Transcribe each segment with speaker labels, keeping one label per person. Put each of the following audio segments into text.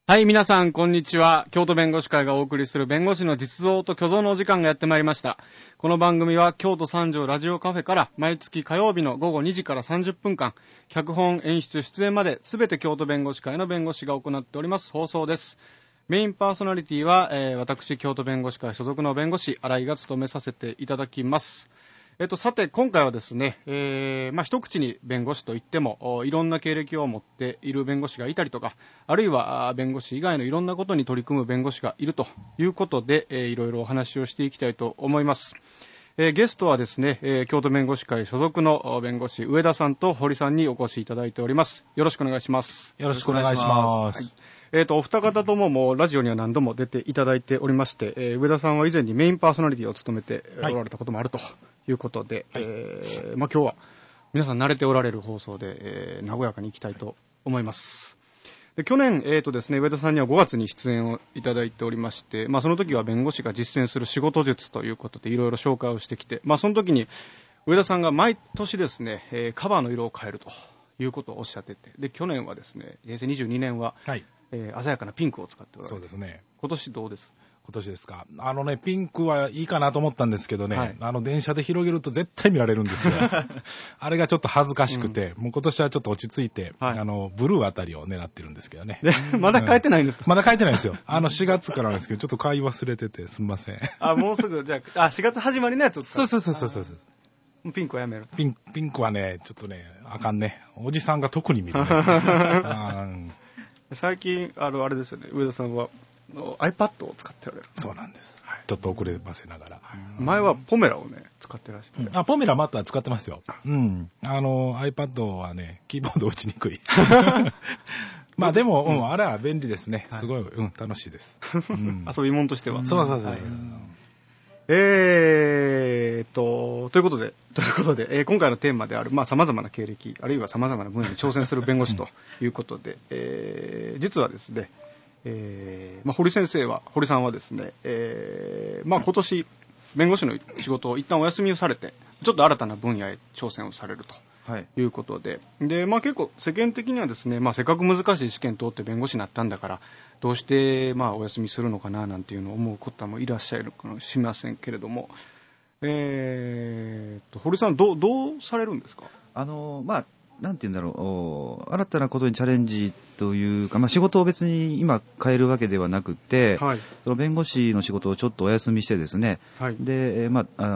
Speaker 1: はい、皆さん、こんにちは。京都弁護士会がお送りする弁護士の実像と虚像のお時間がやってまいりました。この番組は京都三条ラジオカフェから毎月火曜日の午後2時から30分間、脚本、演出、出演まで全て京都弁護士会の弁護士が行っております放送です。メインパーソナリティは、私、京都弁護士会所属の弁護士、新井が務めさせていただきます。さて今回はですね、一口に弁護士といってもいろんな経歴を持っている弁護士がいたりとか、あるいは弁護士以外のいろんなことに取り組む弁護士がいるということで、いろいろお話をしていきたいと思います。ゲストはですね、京都弁護士会所属の弁護士上田さんと堀さんにお越しいただいております。よろしくお願いします。
Speaker 2: よろしくお願いします。
Speaker 1: はい、お二方とももうラジオには何度も出ていただいておりまして、上田さんは以前にメインパーソナリティを務めておられたこともあるということで、はい、今日は皆さん慣れておられる放送で、和やかにいきたいと思います。で去年、ですね、上田さんには5月に出演をいただいておりまして、その時は弁護士が実践する仕事術ということでいろいろ紹介をしてきて、その時に上田さんが毎年ですね、カバーの色を変えるということをおっしゃってて、で去年はですね、平成22年は、はい、鮮やかなピンクを使っておられる。
Speaker 2: そうですね。
Speaker 1: 今年どうです？
Speaker 2: 今年ですか。ピンクはいいかなと思ったんですけどね、はい、電車で広げると絶対見られるんですよ。あれがちょっと恥ずかしくて、もう今年はちょっと落ち着いて、はい、ブルーあたりを狙ってるんですけどね。
Speaker 1: まだ変えてないんですか？
Speaker 2: まだ変えてないんですよ。4月からなんですけど、ちょっと買い忘れてて、すみません。
Speaker 1: もうすぐ、じゃあ、4月始まりのやつを使う。
Speaker 2: そう。
Speaker 1: ピンクはやめる。
Speaker 2: ピンクはね、ちょっとね、あかんね。おじさんが特に見るね。
Speaker 1: 最近、あれですよね、上田さんはiPad を使っておられる。
Speaker 2: そうなんです。はい、ちょっと遅ればせながら。
Speaker 1: 前はポメラをね、使ってらして、
Speaker 2: ポメラまた使ってますよ。iPad はね、キーボード打ちにくい。でも、あれは便利ですね。すごい、楽しいです。
Speaker 1: 遊び物としては。
Speaker 2: そう。
Speaker 1: ということで、今回のテーマである、様々な経歴、あるいは様々な分野に挑戦する弁護士ということで、実はですね、堀さんはですね、今年、弁護士の仕事を一旦お休みをされて、ちょっと新たな分野へ挑戦をされると。いうことで、結構世間的にはですね、せっかく難しい試験通って弁護士になったんだから、どうしてお休みするのかななんていうのを思う方もいらっしゃるかもしれませんけれども、堀さんどうされるんですか？
Speaker 3: なんて言うんだろう、新たなことにチャレンジというか、仕事を別に今変えるわけではなくて、はい、その弁護士の仕事をちょっとお休みしてですね、はい、で、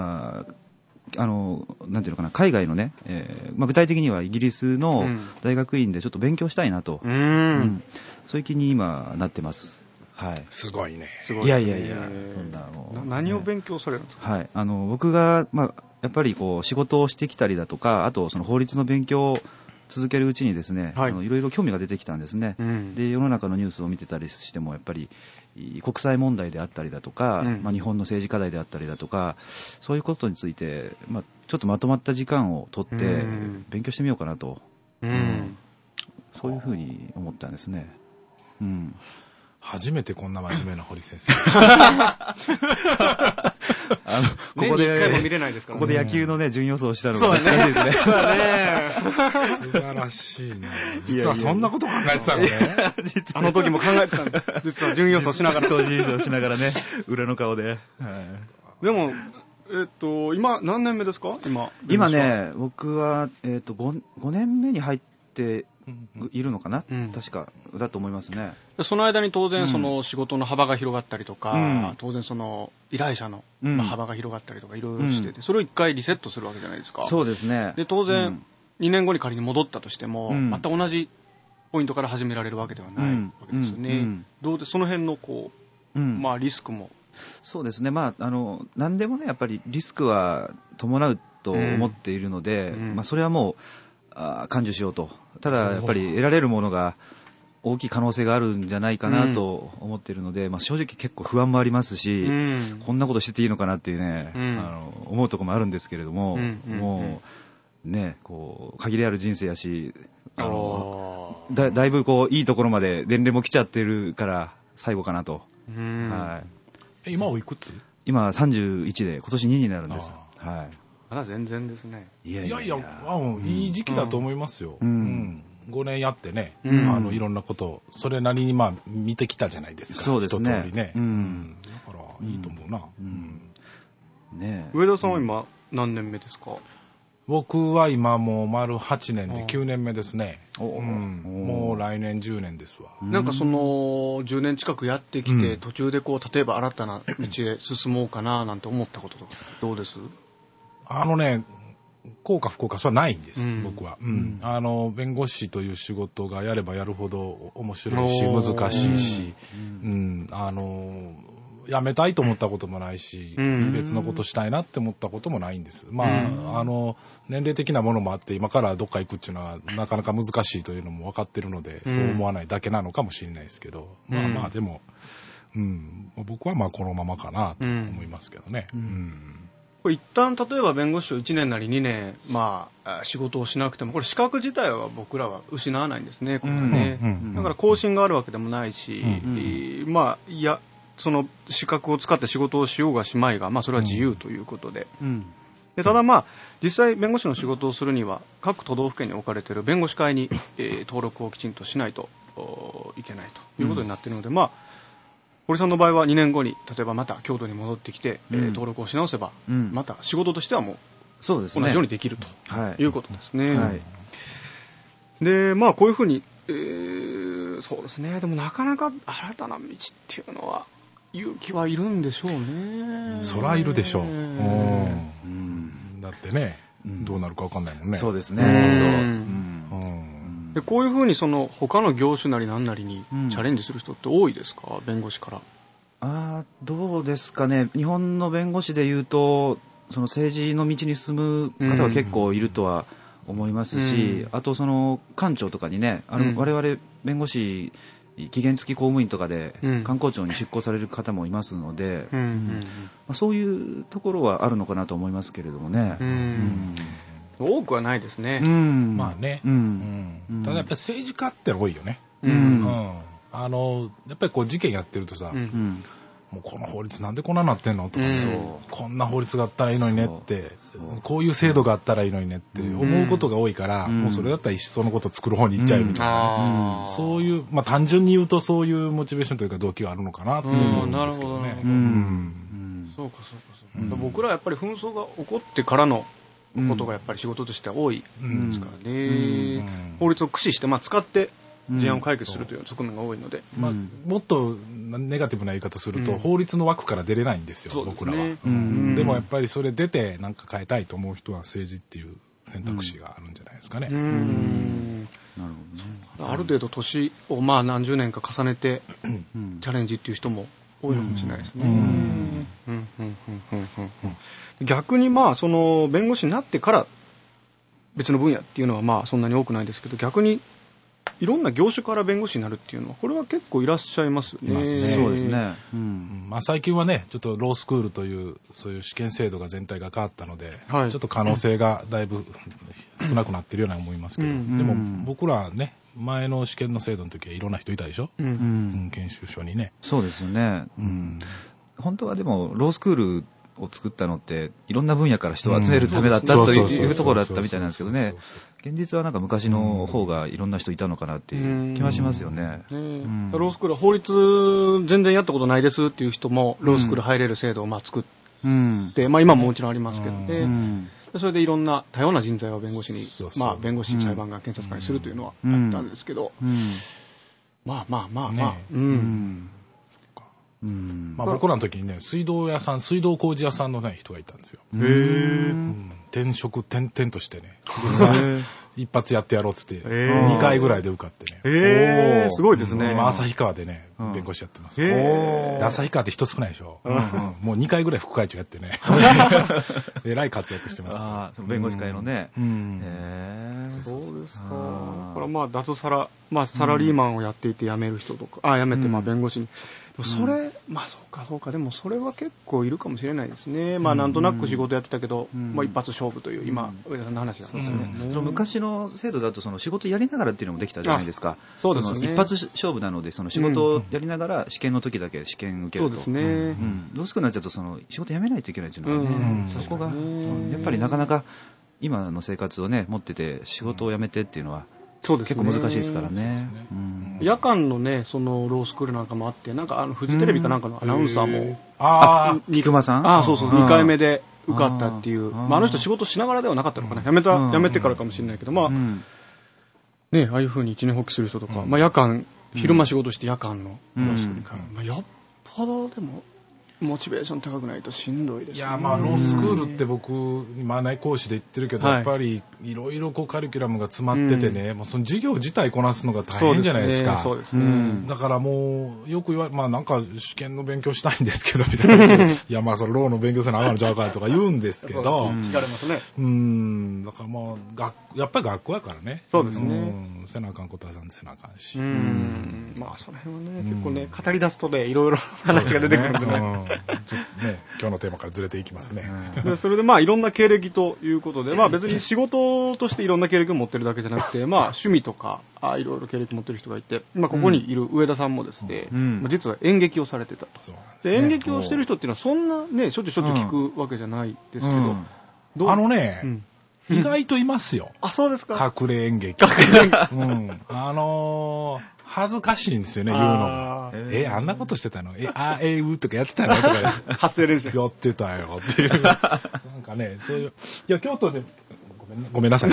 Speaker 3: なんていうのかな、海外のね、具体的にはイギリスの大学院でちょっと勉強したいなと、そういう気に今なってます。はい。
Speaker 2: すごいね。
Speaker 3: いや、そんな
Speaker 1: 何を勉強されるんですか？
Speaker 3: はい。僕が、やっぱり仕事をしてきたりだとか、あとその法律の勉強を続けるうちにですね、はい、いろいろ興味が出てきたんですね。で、世の中のニュースを見てたりしても、やっぱり国際問題であったりだとか、日本の政治課題であったりだとか、そういうことについて、ちょっとまとまった時間を取って勉強してみようかなと、そういうふうに思ったんですね。
Speaker 2: 初めてこんな真面目な堀先生。
Speaker 1: ここで1回も見れないですからね。
Speaker 3: ここで野球のね、順予想したのが難しいですね。
Speaker 2: 素晴らしいね。実はそんなこと考えてたのね。
Speaker 1: あの時も考えてたんです。実は順予想しながら。
Speaker 3: 順予想しながらね、裏の顔で。
Speaker 1: でも、今何年目ですか？
Speaker 3: 今ね、僕は、5年目に入っているのかな、確かだと思いますね。
Speaker 1: その間に当然その仕事の幅が広がったりとか、当然その依頼者の幅が広がったりとかいろいろしてて、それを一回リセットするわけじゃないですか。
Speaker 3: そうですね。
Speaker 1: で当然2年後に仮に戻ったとしても、また同じポイントから始められるわけではないわけですよね。どうでその辺のリスクも。
Speaker 3: そうですね。何でもね、やっぱりリスクは伴うと思っているので、それはもう感受しようと。ただやっぱり得られるものが大きい可能性があるんじゃないかなと思っているので、正直結構不安もありますし、こんなことしてていいのかなっていうね、思うところもあるんですけれども、もうね、限りある人生やし、だいぶいいところまで年齢も来ちゃってるから最後かなと。
Speaker 2: はい。今おいくつ？
Speaker 3: 今31で今年2になるんです。はい。
Speaker 1: まだ全然ですね。
Speaker 2: いや、いい時期だと思いますよ。 5年やってね、
Speaker 1: うん、
Speaker 2: いろんなことを、それなりにまあ見てきたじゃないですか。
Speaker 3: そうですね。
Speaker 2: 一通りね。だからいいと思うな。
Speaker 1: ね、上田さんは今何年目ですか？
Speaker 2: 僕は今もう丸8年で9年目ですね。もう来年10年ですわ。
Speaker 1: なんかその10年近くやってきて、途中でこう例えば新たな道へ進もうかななんて思ったこととかどうです？
Speaker 2: 幸か不幸かそれはないんです、僕は、弁護士という仕事がやればやるほど面白いし難しいし、辞めたいと思ったこともないし、別のことしたいなって思ったこともないんです。まあ、年齢的なものもあって今からどっか行くっていうのはなかなか難しいというのも分かってるので、そう思わないだけなのかもしれないですけど、まあでも、僕はまあこのままかなと思いますけどね。
Speaker 1: これ一旦例えば弁護士を1年なり2年、まあ、仕事をしなくてもこれ資格自体は僕らは失わないんですね、これはね。だから更新があるわけでもないし、まあその資格を使って仕事をしようがしまいが、まあ、それは自由ということで、でただまあ実際弁護士の仕事をするには各都道府県に置かれている弁護士会に、登録をきちんとしないといけないということになっているので、まあ堀さんの場合は2年後に例えばまた京都に戻ってきて、登録をし直せば、また仕事としてはもう同じようにできるということですね。でまあこういうふうに、そうですね。でもなかなか新たな道っていうのは勇気はいるんでしょうね。
Speaker 2: そらいるでしょう。だってね、どうなるか分かんないもんね。
Speaker 3: そうですね。
Speaker 1: でこういうふうにその他の業種なり何なりにチャレンジする人って多いですか、弁護士から。
Speaker 3: どうですかね。日本の弁護士でいうとその政治の道に進む方は結構いるとは思いますし、あとその官庁とかにね、我々弁護士期限付き公務員とかで官公庁に出向される方もいますので、そういうところはあるのかなと思いますけれどもね。
Speaker 1: 多くはないですね。
Speaker 2: まあね。ただやっぱり政治家って多いよね。やっぱりこう事件やってるとさ、もうこの法律なんでこんななってんのとか、こんな法律があったらいいのにねって、こういう制度があったらいいのにねって思うことが多いから、もうそれだったらそのこと作る方に行っちゃうみたいな、そういう、まあ単純に言うとそういうモチベーションというか動機があるのかなって思うんですけどね。
Speaker 1: そうか。僕らはやっぱり紛争が起こってからのことがやっぱり仕事としては多いですからね。法律を駆使して、まあ、使って事案を解決するという側面が多いので、
Speaker 2: もっとネガティブな言い方すると、法律の枠から出れないんですよ、僕らは。でもやっぱりそれ出て何か変えたいと思う人は政治っていう選択肢があるんじゃないですかね。
Speaker 1: なるほどね。ある程度年をまあ何十年か重ねてチャレンジっていう人も多いのかもしれないですね。逆にまあその弁護士になってから別の分野っていうのはまあそんなに多くないですけど、逆にいろんな業種から弁護士になるっていうのはこれは結構いらっしゃいますよね。
Speaker 3: そうですね。
Speaker 2: まあ最近はねちょっとロースクールというそういう試験制度が全体が変わったので、ちょっと可能性がだいぶ少なくなってるような思いますけど、でも僕らね前の試験の制度の時はいろんな人いたでしょ、研修所にね。
Speaker 3: そうですよね。本当はでもロースクールを作ったのっていろんな分野から人を集めるためだったというところだったみたいなんですけどね、現実はなんか昔の方がいろんな人いたのかなっていう気はしますよね。
Speaker 1: ロースクールは法律全然やったことないですっていう人もロースクール入れる制度をまあ作って、まあ今ももちろんありますけどね、それでいろんな多様な人材を弁護士に、まあ弁護士、裁判官、検察官にするというのはあったんですけど、まあ
Speaker 2: まあ僕らの時にね水道工事屋さんのね人がいたんですよ。転職転々としてね一発やってやろうっつって2回ぐらいで受かって
Speaker 1: ね。すごいですね。
Speaker 2: 今旭川でね弁護士やってます。旭川って人少ないでしょ。もう2回ぐらい副会長やってねえらい活躍してます。
Speaker 3: 弁護士会のね。
Speaker 1: そうですか。これはまあ脱サラ、まあサラリーマンをやっていて辞める人とか、辞めてまあ弁護士に。それ、まあそうか、でもそれは結構いるかもしれないですね。まあなんとなく仕事やってたけど、まあ一発勝負という今上田さんの話なんですよね。
Speaker 3: その昔の制度だとその仕事やりながらっていうのもできたじゃないですか。
Speaker 1: そうですね。
Speaker 3: 一発勝負なのでその仕事をやりながら試験の時だけ試験受けると。
Speaker 1: そうですね。
Speaker 3: どうしてくなっちゃうとその仕事辞めないといけないっていうのがね、そこがやっぱりなかなか今の生活をね持ってて仕事を辞めてっていうのはそうですね、結構難しいですからね。
Speaker 1: 夜間のね、そのロースクールなんかもあって、なんかフジテレビかなんかのアナウンサーも、
Speaker 3: 菊間さん、
Speaker 1: そうそう、2回目で受かったっていう、あの人仕事しながらではなかったのかな、辞めてからかもしれないけど、まあ、ね、ああいう風に一年放棄する人とか、まあ夜間、昼間仕事して夜間のロースクールに通う、まあよっぽどでも、モチベーション高くないとしんどいですね。
Speaker 2: いや、まあロースクールって僕今ね講師で言ってるけど、やっぱりいろいろカリキュラムが詰まっててね、もうその授業自体こなすのが大変じゃないですか。
Speaker 1: そうですね。
Speaker 2: だからもうよくまあなんか試験の勉強したいんですけどみたいな。いやまあそのローの勉強せなあかんのちゃうかとか言うんですけど。
Speaker 1: 聞かれますね。
Speaker 2: だからまあやっぱり学校やからね。
Speaker 1: そうですね。
Speaker 2: せなあかんことはせなあかんし。
Speaker 1: まあその辺はね、結構ね語り出すとねいろいろ話が出てくるんでね。
Speaker 2: 今日のテーマからずれていきますね。
Speaker 1: それでまあいろんな経歴ということで、まあ別に仕事としていろんな経歴を持ってるだけじゃなくて、まあ趣味とかいろいろ経歴持ってる人がいて、まあここにいる上田さんもですね、実は演劇をされてたと。で演劇をしてる人っていうのはそんなねしょっちゅう聞くわけじゃないですけど、
Speaker 2: 意外といますよ。
Speaker 1: そうですか。
Speaker 2: 隠れ演劇。恥ずかしいんですよね、言うのが。あんなことしてたのとかやってたのとか。
Speaker 1: 発声練習。
Speaker 2: やってたよっていう。なんかね、そういう。いや、京都で、ごめんなさい。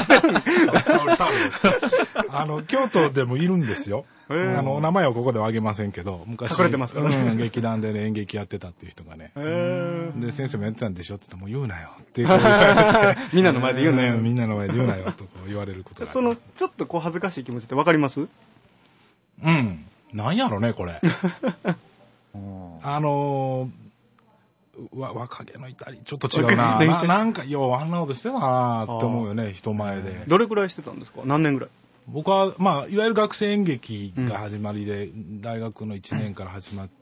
Speaker 2: 京都でもいるんですよ。お名前はここではあげませんけど、昔。
Speaker 1: 隠れてますからね。
Speaker 2: 劇団でね、演劇やってたっていう人がね。で、先生もやってたんでしょって言っても言うなよって言われて。
Speaker 1: みんなの前で言うなよ。
Speaker 2: みんなの前で言うなよと言われることがあります。
Speaker 1: ちょっと恥ずかしい気持ちってわかります？
Speaker 2: なんやろね、これ。若気の至り、ちょっと違うな。なんか、あんなことしてたなって思うよね、人前で。
Speaker 1: どれくらいしてたんですか？何年ぐらい？
Speaker 2: 僕は、まあ、いわゆる学生演劇が始まりで、大学の1年から始まって、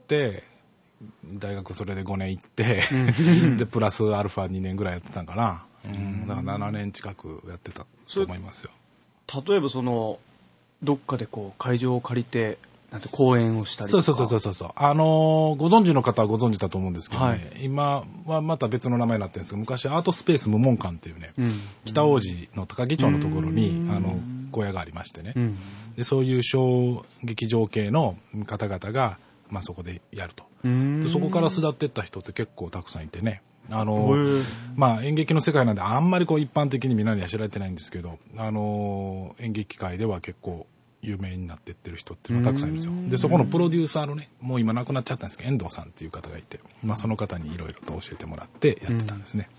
Speaker 2: 大学それで5年行って、で、プラスアルファ2年ぐらいやってたんかな。だから7年近くやってたと思いますよ。
Speaker 1: 例えばどっかで会場を借りて、なんて講演をしたりとか。
Speaker 2: そう。ご存知の方はご存知だと思うんですけどね、今はまた別の名前になってるんですけど、昔アートスペース無門館っていうね、北大路の高木町のところに、小屋がありましてね、で、そういう小劇場系の方々が、まあそこでやると。でそこから巣立っていった人って結構たくさんいてね、まあ演劇の世界なんであんまり一般的にみんなには知られてないんですけど、演劇界では結構有名になっていってる人っていうのがたくさんいるんですよ。で、そこのプロデューサーのね、もう今亡くなっちゃったんですけど、遠藤さんっていう方がいて、まあその方にいろいろと教えてもらってやってたんですね。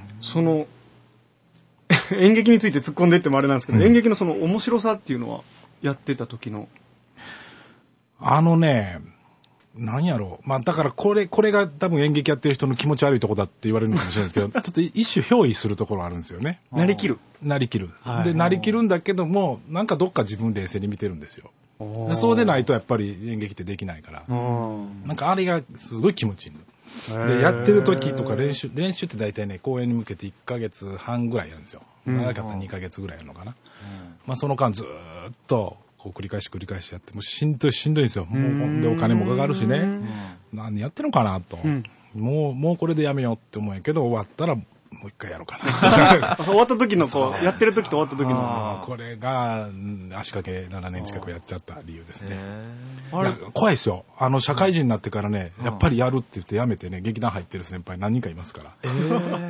Speaker 1: 演劇について突っ込んでいってもあれなんですけど、演劇の面白さっていうのはやってた時の。
Speaker 2: なんやろう。まあだからこれが多分演劇やってる人の気持ち悪いとこだって言われるのかもしれないですけど、ちょっと一種憑依するところあるんですよね。
Speaker 1: なりきる。
Speaker 2: で、なりきるんだけども、なんかどっか自分冷静に見てるんですよ。でそうでないとやっぱり演劇ってできないから。なんかあれがすごい気持ちいいの。で、やってる時とか練習って大体ね、公演に向けて1ヶ月半ぐらいやるんですよ。長かったら2ヶ月ぐらいやるのかな。まあその間ずーっと、繰り返しやって、もうしんどいんですよ。もうほんでお金もかかるしね。何やってるのかなと。もうこれでやめようって思うんやけど、終わったらもう一回やろうかな。
Speaker 1: 終わった時のやってる時と終わった時の。
Speaker 2: これが足掛け7年近くやっちゃった理由ですね。怖いですよ。社会人になってからね、やっぱりやるって言ってやめてね、劇団入ってる先輩何人かいますから。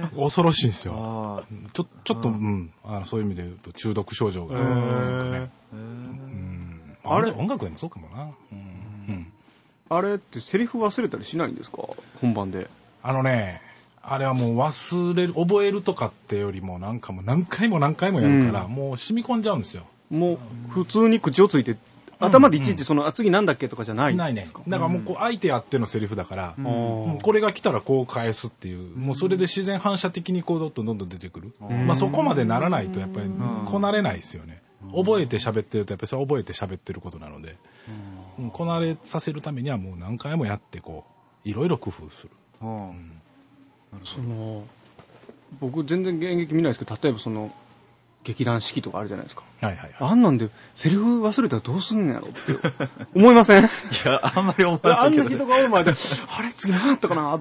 Speaker 2: 恐ろしいんですよ。ちょっと、そういう意味で言うと中毒症状が強くね。音楽でもそうかもな。
Speaker 1: あれってセリフ忘れたりしないんですか？本番で。
Speaker 2: あれはもう覚えるとかってよりもなんかもう何回もやるから、もう染み込んじゃうんですよ。
Speaker 1: もう普通に口をついて、頭でいちいち次なんだっけとかじゃないんですか？
Speaker 2: ないね。だからもう相手あってのセリフだから、これが来たらこう返すっていう、もうそれで自然反射的にどんどん出てくる。まあそこまでならないとやっぱりこなれないですよね。覚えて喋ってるとやっぱりそれは覚えて喋ってることなので、こなれさせるためにはもう何回もやっていろいろ工夫する。僕
Speaker 1: 全然演劇見ないですけど、例えば劇団四季とかあるじゃないですか。
Speaker 2: はいはいはい。
Speaker 1: あんなんで、セリフ忘れたらどうすんのやろって思いません？い
Speaker 3: や、あんまり思わないけど、
Speaker 1: あんな人がおる前で、あれ次何やったかなって。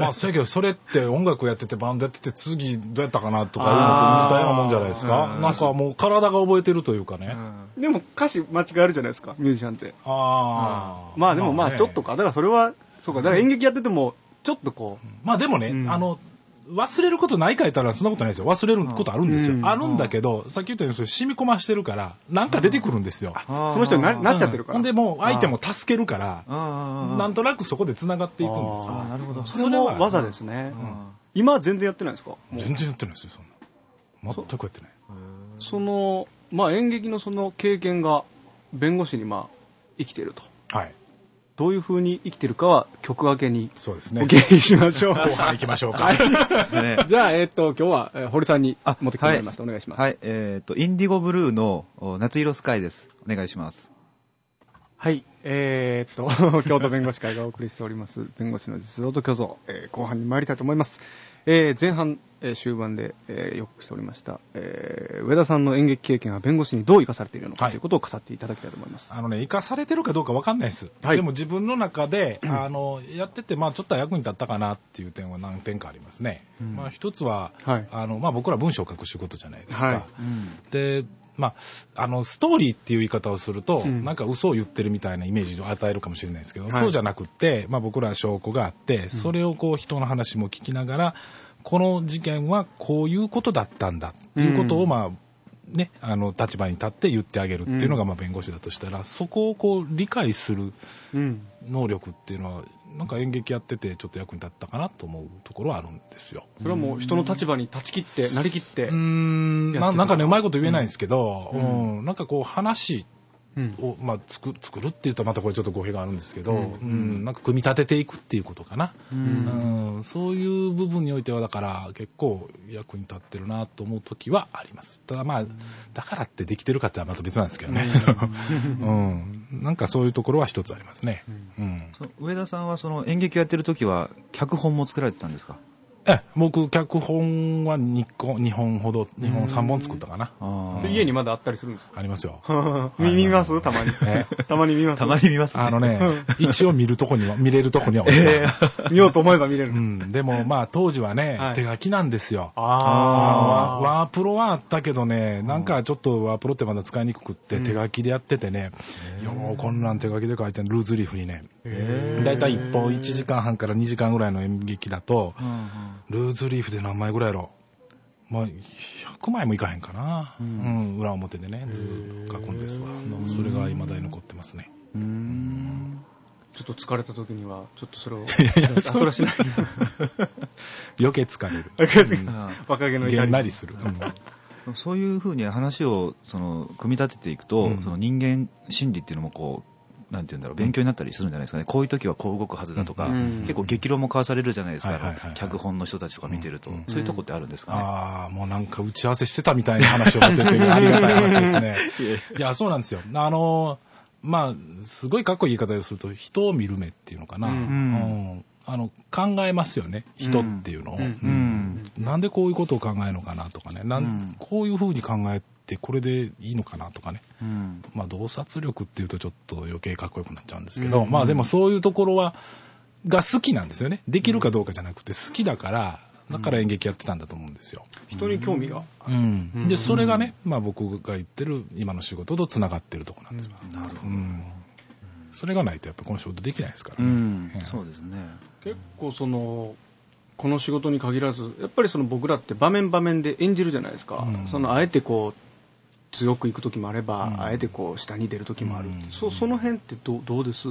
Speaker 2: まあ、そうやけど、それって音楽やってて、バンドやってて、次どうやったかなとかいうのと似たようなもんじゃないですか。なんかもう体が覚えてるというかね。
Speaker 1: でも歌詞間違えるじゃないですか、ミュージシャンって。まあでもまあちょっとか、だからそれは、そうか、だから演劇やってても、ちょっとこう。
Speaker 2: まあでもね、忘れることないか言ったらそんなことないですよ。忘れることあるんですよ。あるんだけど、さっき言ったように染み込ましてるから、なんか出てくるんですよ。
Speaker 1: その人になっちゃってるから。
Speaker 2: ほんでもう相手も助けるから、なんとなくそこで繋がっていくんですよ。
Speaker 3: なるほど。
Speaker 1: それも技ですね。今は全然やってないですか？
Speaker 2: 全然やってないですよ、そんな。全くやってない。
Speaker 1: その、まあ演劇のその経験が弁護士にまあ生きていると。はい。どういう風に生きてるかは曲明けにお聞きしましょう。
Speaker 2: 後半行きましょうか。
Speaker 1: はい、じゃあ、今日は堀さんに持ってきてもらいました。お願いします。
Speaker 3: はい。インディゴブルーの夏色スカイです。お願いします。
Speaker 1: はい。京都弁護士会がお送りしております、弁護士の実像と虚像、後半に参りたいと思います。前半、終盤で、予告しておりました、上田さんの演劇経験は弁護士にどう生かされているのかということを語っていただきたいと思います。
Speaker 2: 生かされてるかどうか分かんないです。はい、でも自分の中で、やってて、まあちょっと役に立ったかなっていう点は何点かありますね。まあ一つは、はい、まあ僕ら文章を書く仕事じゃないですか。はい、で、まあ、ストーリーっていう言い方をすると、なんか嘘を言ってるみたいなイメージを与えるかもしれないですけど、そうじゃなくって、まあ僕らは証拠があって、それをこう人の話も聞きながら、この事件はこういうことだったんだっていうことを、まあ、ね、立場に立って言ってあげるっていうのが、まあ弁護士だとしたら、そこをこう理解する能力っていうのは、なんか演劇やっててちょっと役に立ったかなと思うところはあるんですよ。
Speaker 1: それはもう人の立場に立ち切って、なりきって。
Speaker 2: なんかね、うまいこと言えないんですけど、なんかこう話を、まあ、作るっていうとまたこれちょっと語弊があるんですけど、なんか組み立てていくっていうことかな。そういう部分においてはだから結構役に立ってるなと思う時はあります。ただまあ、だからってできてるかってはまた別なんですけどね。なんかそういうところは一つありますね。
Speaker 3: 上田さんはその演劇やってる時は脚本も作られてたんですか？
Speaker 2: 僕、脚本は2本ほど、3本作ったかな。
Speaker 1: 家にまだあったりするんですか？
Speaker 2: ありますよ。
Speaker 1: 見ますたまに。たまに見ます。
Speaker 3: たまに見ますね。
Speaker 2: 一応見れるとこには
Speaker 1: 見ようと思えば見れる。
Speaker 2: でもまあ当時はね、手書きなんですよ。ワープロはあったけどね、なんかちょっとワープロってまだ使いにくくって手書きでやっててね、こんなん手書きで書いてるルーズリーフにね、だいたい1本1時間半から2時間ぐらいの演劇だと、ルーズリーフで何枚ぐらいやろ、まあ、100枚もいかへんかな、裏表でねずっと書くんですわ。それが未だに残ってますね。
Speaker 1: ちょっと疲れた時にはちょっとそれをそれはしない
Speaker 2: 余計疲れる。
Speaker 1: 若気の至り
Speaker 2: げんなりする。
Speaker 3: そういうふうに話を組み立てていくと、その人間心理っていうのもこうなんていうんだろう、勉強になったりするんじゃないですかね。こういう時はこう動くはずだとか、結構激論も交わされるじゃないですか。脚本の人たちとか見てると、そういうとこってあるんですかね。
Speaker 2: もうなんか打ち合わせしてたみたいな話を出ててありがたい話ですね。いや、そうなんですよ。まあすごいかっこいい言い方をすると、人を見る目っていうのかな。考えますよね、人っていうのを。なんでこういうことを考えるのかなとかね、こういうふうに考えてこれでいいのかなとかね。まあ洞察力っていうとちょっと余計かっこよくなっちゃうんですけど、まあでもそういうところが好きなんですよね。できるかどうかじゃなくて好きだから、だから演劇やってたんだと思うんですよ。
Speaker 1: 人に興味が。
Speaker 2: で、それがね、まあ僕が言ってる今の仕事とつながってるところなんですよ。
Speaker 3: なるほど。
Speaker 2: それがないとやっぱこの仕事できないですからね。
Speaker 3: そうですね。
Speaker 1: 結構この仕事に限らず、やっぱり僕らって場面場面で演じるじゃないですか。あえてこう強くいく時もあれば、あえてこう下に出る時もある。その辺ってどうです？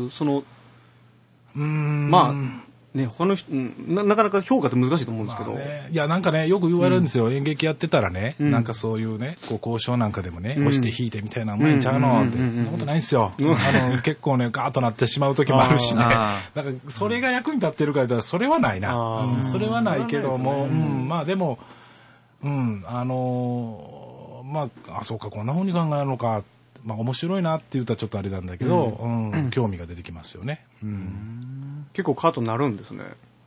Speaker 1: まあね、他の人、なかなか評価って難しいと思うんですけど。
Speaker 2: いや、なんかね、よく言われるんですよ。演劇やってたらね、なんかそういうね、こう交渉なんかでもね、押して引いてみたいな、うまいんちゃうのって、そんなことないんですよ。結構ね、ガーッとなってしまう時もあるしね。だからそれが役に立ってるかというと、それはないな。それはないけども、まあでも、まあ、そうか、こんな風に考えるのか、まあ面白いなって言うとはちょっとあれなんだけど、興味が出てきますよね。
Speaker 1: 結構カートになるんですね。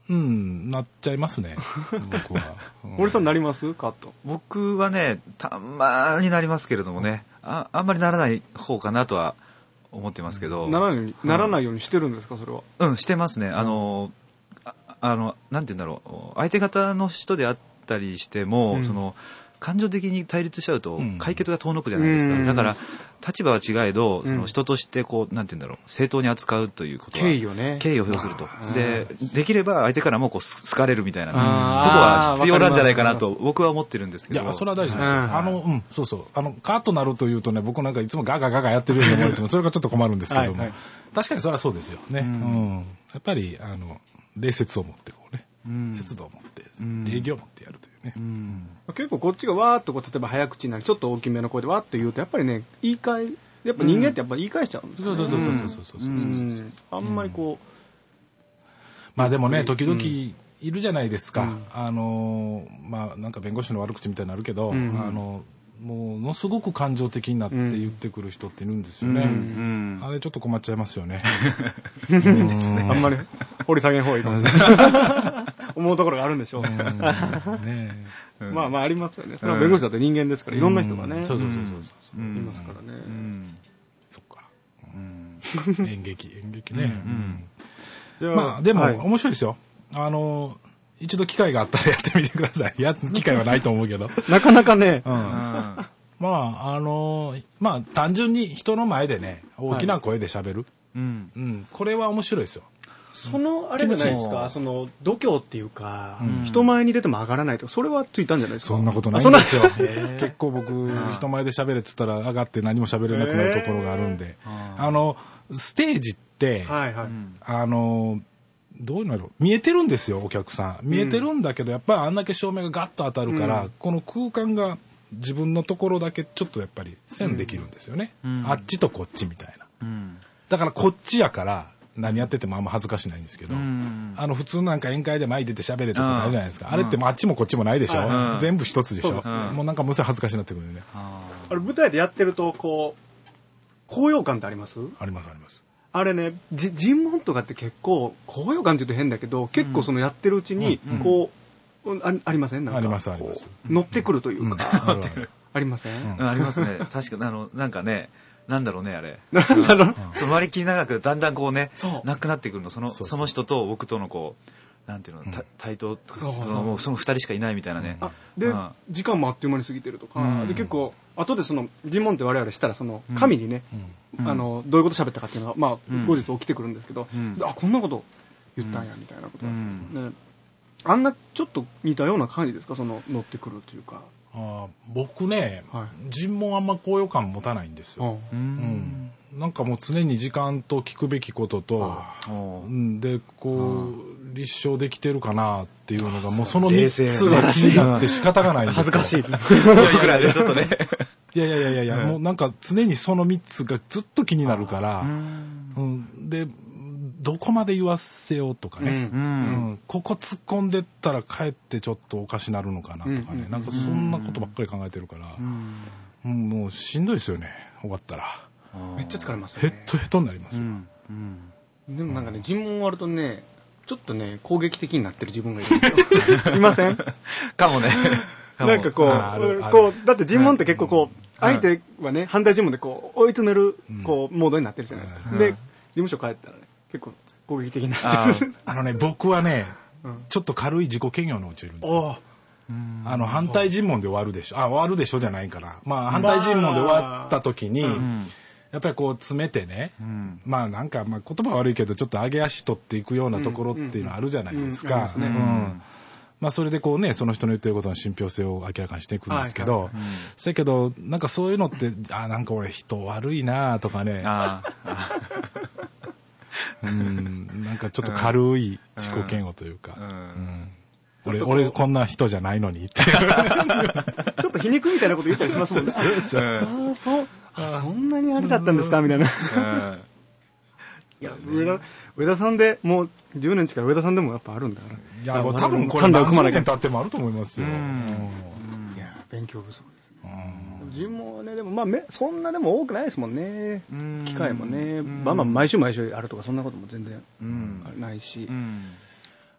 Speaker 2: なっちゃいますね、僕は。
Speaker 1: 森さんなりますカット？
Speaker 3: 僕はね、たまになりますけれどもね、あんまりならない方かなとは思ってますけど。
Speaker 1: ならないようにしてるんですか、それは？
Speaker 3: してますね。なんて言うんだろう、相手方の人であったりしても、感情的に対立しちゃうと解決が遠のくじゃないですか。だから立場は違えど、人としてなんて言うんだろう、正当に扱うということは敬意を表すると。できれば相手からも好かれるみたいなとこは必要なんじゃないかなと僕は思ってるんですけど。
Speaker 2: いや、それは大事ですよ。そうそう。カーッとなるというとね、僕なんかいつもガガガガやってるように思われても、それがちょっと困るんですけども、確かにそれはそうですよね。やっぱり礼節を持って節度を持って礼儀を持ってやるというね。
Speaker 1: 結構こっちがわーっと例えば早口になりちょっと大きめの声でわーっと言うとやっぱりねやっぱ人間ってやっぱ言い返しちゃうんですよね。そうあんまり
Speaker 2: まあでもね、時々いるじゃないですか。まあなんか弁護士の悪口みたいになるけど、ものすごく感情的になって言ってくる人っているんですよね。あれちょっと困っちゃいますよね。
Speaker 1: あんまり掘り下げん方がいいかもしれない。思うところがあるんでしょう。まあありますよね。それは弁護士だって人間ですからいろんな人がね。そういますからね。
Speaker 2: そっか。演劇ね。まあでも面白いですよ。一度機会があったらやってみてください。機会はないと思うけど。
Speaker 1: なかなかね。
Speaker 2: まあ単純に人の前でね、大きな声で喋る。これは面白いですよ。
Speaker 1: あれじゃないですか、度胸っていうか、人前に出ても上がらないとか、それはついたんじゃないですか。
Speaker 2: そんなことないんですよ。結構僕、人前で喋れって言ったら上がって何も喋れなくなるところがあるんで。ステージって、どういうのやろう、見えてるんですよ、お客さん。見えてるんだけど、やっぱりあんだけ照明がガッと当たるから、この空間が自分のところだけちょっとやっぱり線できるんですよね。あっちとこっちみたいな。だからこっちやから何やっててもあんま恥ずかしないんですけど、普通なんか宴会で前出て喋れとかあるじゃないですか。あれってもうあっちもこっちもないでしょ。全部一つでしょ。もうなんかむさ恥ずかしいなってくるんでね。
Speaker 1: あれ舞台でやってると高揚感ってあります？
Speaker 2: ありますあります。
Speaker 1: あれね、尋問とかって結構、高揚感って言うと変だけど、結構やってるうちに、ありません？なんか
Speaker 2: ありますあります。
Speaker 1: 乗ってくるというか、ありません？
Speaker 3: ありますね。確かなんかね、なんだろうね、あれ。割り切り長くだんだんなくなってくるの。その人と僕とのなんていうの、対等とか、もうその二人しかいないみたいなね。
Speaker 1: で、時間もあっという間に過ぎてるとか、で結構、後で尋問って我々したら、紙にね、どういうこと喋ったかっていうのが、まあ、後日起きてくるんですけど、こんなこと言ったんや、みたいなことが。あんな、ちょっと似たような感じですか、乗ってくるというか。
Speaker 2: 僕ね、尋問あんま高揚感持たないんですよ。なんかもう常に時間と聞くべきことと、で、立証できてるかなっていうのが、もうその3つが気になって仕方がないんですよ。
Speaker 1: 恥ずかしい。い
Speaker 3: くらでちょっとね。
Speaker 2: いや、もうなんか常にその3つがずっと気になるから、で、どこまで言わせようとかね、ここ突っ込んでったらかえってちょっとおかしなるのかなとかね、なんかそんなことばっかり考えてるから、もうしんどいですよね、終わったら。
Speaker 1: めっちゃ疲れますよ
Speaker 2: ね。ヘッドヘッドになりますよ。
Speaker 1: でもなんかね、尋問終わるとね、ちょっとね、攻撃的になってる自分がいるんですよ。いません？
Speaker 3: かもね。
Speaker 1: なんかだって尋問って結構相手はね、反対尋問で追い詰める、モードになってるじゃないですか。で、事務所帰ったらね、結構攻撃的になってる。
Speaker 2: 僕はね、ちょっと軽い自己嫌悪のうちいるんですよ。反対尋問で終わるでしょ。終わるでしょじゃないから。まあ、反対尋問で終わった時に、やっぱり詰めてね、まあなんか、言葉悪いけど、ちょっと上げ足取っていくようなところっていうのはあるじゃないですか。まあそれでその人の言ってることの信憑性を明らかにしていくんですけど、そやけど、なんかそういうのって、なんか俺人悪いなとかね、なんかちょっと軽い自己嫌悪というか、俺こんな人じゃないのにってち
Speaker 1: ょっと皮肉みたいなこと言ったりしますもんね。そんなにあれだったんですかみたいな。いや、上田さんでもう10年近い上田さんでもやっぱあるんだから。
Speaker 2: いや、多分これ何十年経ってもあると思いますよ。い
Speaker 1: や、勉強不足ですね。尋問はね、でもそんなでも多くないですもんね。機会もね、毎週あるとかそんなことも全然ないし。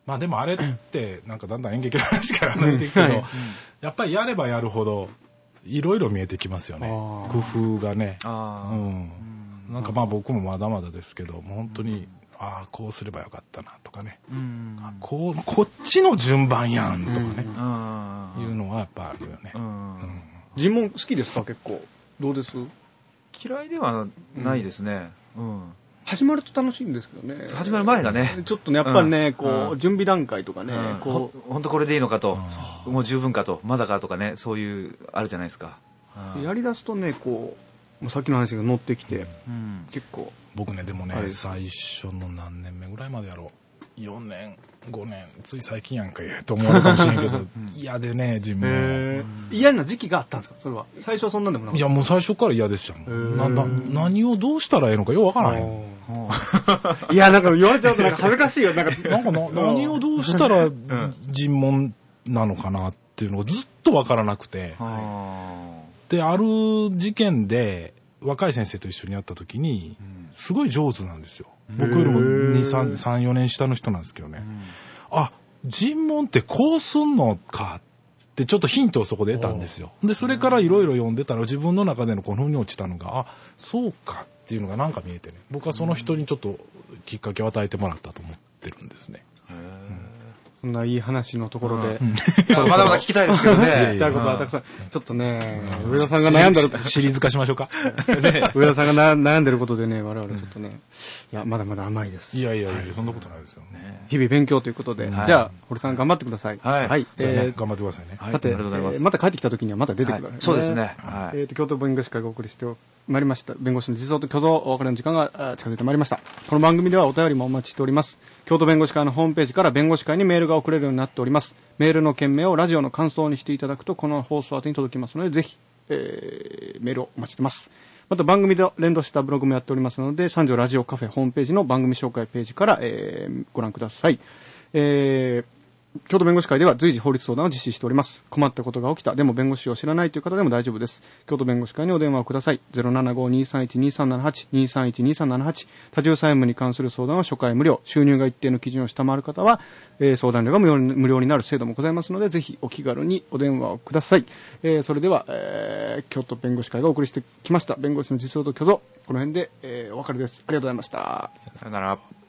Speaker 2: まあでもあれってなんかだんだん演劇の話から離れていくけど、やっぱりやればやるほどいろいろ見えてきますよね。工夫がね。なんかまあ僕もまだまだですけど、もう本当に、こうすればよかったなとかね。こっちの順番やんとかね。いうのはやっぱあるよね。
Speaker 1: 尋問好きですか結構。どうです？
Speaker 3: 嫌いではないですね。
Speaker 1: 始まると楽しいんですけどね。
Speaker 3: 始まる前がね。
Speaker 1: ちょっとね、やっぱりね、準備段階とかね、
Speaker 3: 本当これでいいのかと、もう十分かと、まだかとかね、そういう、あるじゃないですか。
Speaker 1: やり出すとね、さっきの話が乗ってきて、結構。
Speaker 2: 僕ね、でもね、最初の何年目ぐらいまでやろう。4年、5年、つい最近やんかと思うかもしれんけど、嫌でね、尋問。
Speaker 1: 嫌な時期があったんですかそれは。最初はそんなんでもなかった。
Speaker 2: いや、もう最初から嫌でしたもん。何をどうしたらええのかよくわからない。
Speaker 1: いや、なんか言われちゃうとなんか恥ずかしいよ。なんか
Speaker 2: 何をどうしたら尋問なのかなっていうのがずっとわからなくて。で、ある事件で若い先生と一緒にやった時に、すごい上手なんですよ。僕よりも2、3、4年下の人なんですけどね。尋問ってこうすんのかってちょっとヒントをそこで得たんですよ。で、それからいろいろ読んでたら自分の中でのこの腑に落ちたのが、そうかっていうのがなんか見えてね。僕はその人にちょっときっかけを与えてもらったと思ってるんですね。
Speaker 1: そんないい話のところで。
Speaker 3: まだまだ聞きたいですけどね。
Speaker 1: 聞きたいことはたくさん。ちょっとね、上田さんが悩んでる。
Speaker 2: シリーズ化しましょうか。
Speaker 1: 上田さんが悩んでることでね、我々ちょっとね、いや、まだまだ甘いです。
Speaker 2: いや、そんなことないですよね。
Speaker 1: 日々勉強ということで、じゃあ、堀さん頑張ってください。
Speaker 3: はい。
Speaker 2: 頑張ってくださいね。
Speaker 1: さて、また帰ってきた時にはまた出てください。
Speaker 3: そうですね。
Speaker 1: 京都弁護士会がお送りしてまいりました。弁護士の実像と虚像、お別れの時間が近づいてまいりました。この番組ではお便りもお待ちしております。京都弁護士会のホームページから弁護士会にメールが送れるようになっております。メールの件名をラジオの感想にしていただくと、この放送宛てに届きますので、ぜひ、メールをお待ちしています。また番組で連動したブログもやっておりますので、三条ラジオカフェホームページの番組紹介ページから、ご覧ください。京都弁護士会では随時法律相談を実施しております。困ったことが起きた、でも弁護士を知らないという方でも大丈夫です。京都弁護士会にお電話をください。075-231-2378、231-2378。多重債務に関する相談は初回無料。収入が一定の基準を下回る方は、相談料が無料になる制度もございますので、ぜひお気軽にお電話をください。それでは、京都弁護士会がお送りしてきました。弁護士の実相と虚像。この辺で、お別れです。ありがとうございました。
Speaker 3: さよなら。